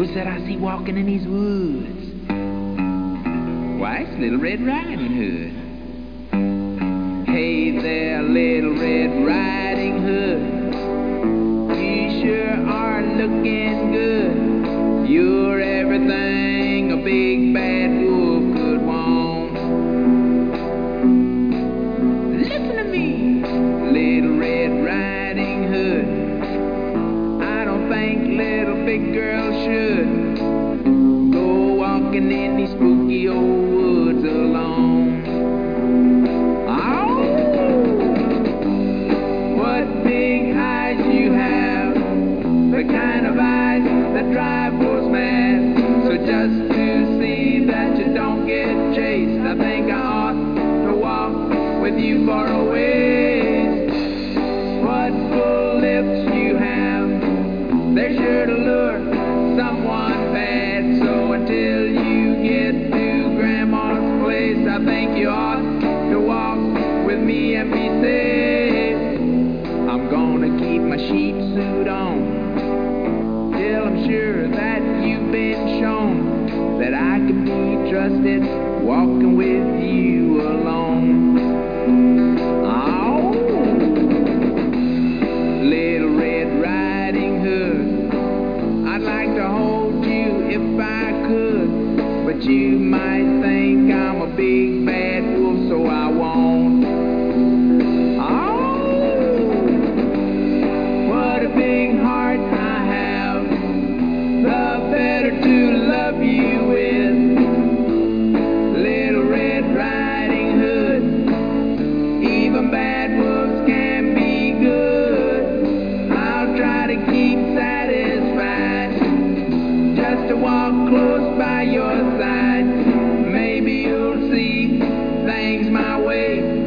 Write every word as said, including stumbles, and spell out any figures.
is that I see walking in these woods? Why, it's Little Red Riding Hood. Hey there, Little Red Riding Hood. You sure are looking good. You're everything a big bad wolf could want. Listen to me, Little Red Riding Hood. I don't think little big girls should go walking in these spooky old woods alone. Oh, what big eyes you have, the kind of eyes that drive wolves mad. So just to see that you don't get chased, I think I ought to walk with you for a ways. What full lips you have, they're sure to lure someone bad. So until you get to Grandma's place, I think you ought to walk with me and be safe. I'm gonna keep my sheep suit on till I'm sure that you've been shown that I can be trusted walking with you alone. Oh, Little Red Riding Hood, I'd like to hold you if I could, but you might think I'm a big bad wolf, so I won't. Oh, what a big heart I have, the better to love you with. Little Red Riding Hood, even bad wolves can be good. I'll try to keep satisfied just to walk close by your side. Maybe you'll see things my way